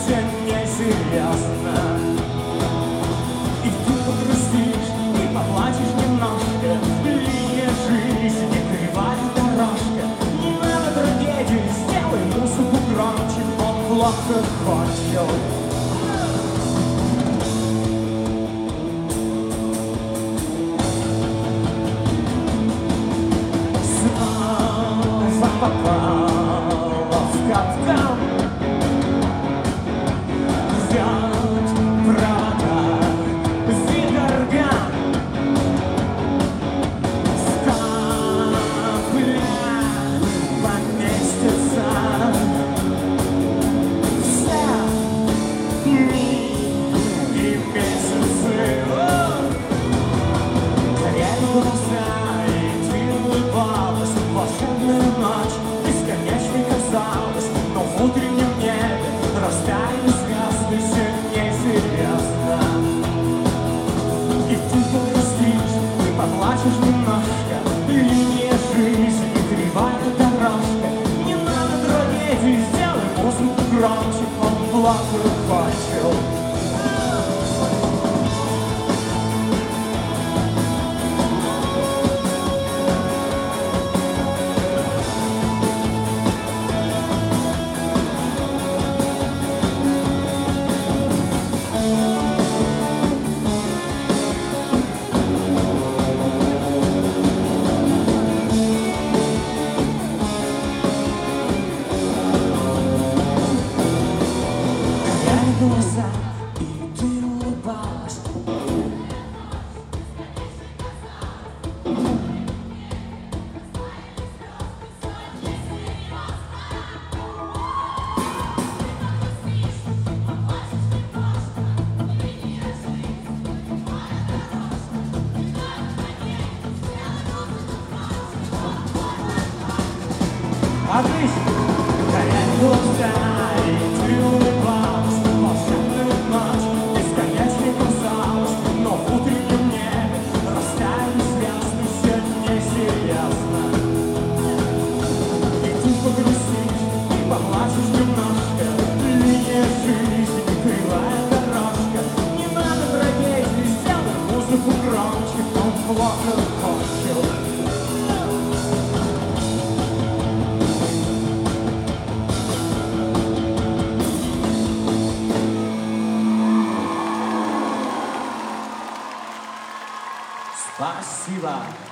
все несерьезно. И ты погрустишь, и поплачешь немножко. Линия жизни, кривая дорожка. Не надо трагедии, сделай музыку громче, он плохо кончил. Снова попала в капкан. Вьет провода Виторган. Стапля поместится. Все дни и месяцы. Горели глаза, и ты улыбалась. Волшебная ночь бесконечной казалась, но в утреннем небе растаяли звезды, все несерьезно. И ты погрустишь, ты поплачешь немножко. Линия жизни, кривая дорожка. Не надо трагедии, сделай музыку громче, он плохо кончил. Глаза, и ты улыбалась. Отлично! Горят глаза, и ты улыбалась. Волшебная ночь бесконечной казалась, но в утреннем небе растаяли звезды, все несерьезно. И ты погрустишь, и поплачешь немножко. Линия жизни, кривая дорожка. Не надо трагедии, сделай музыку громче, он плохо кончил. Спасибо.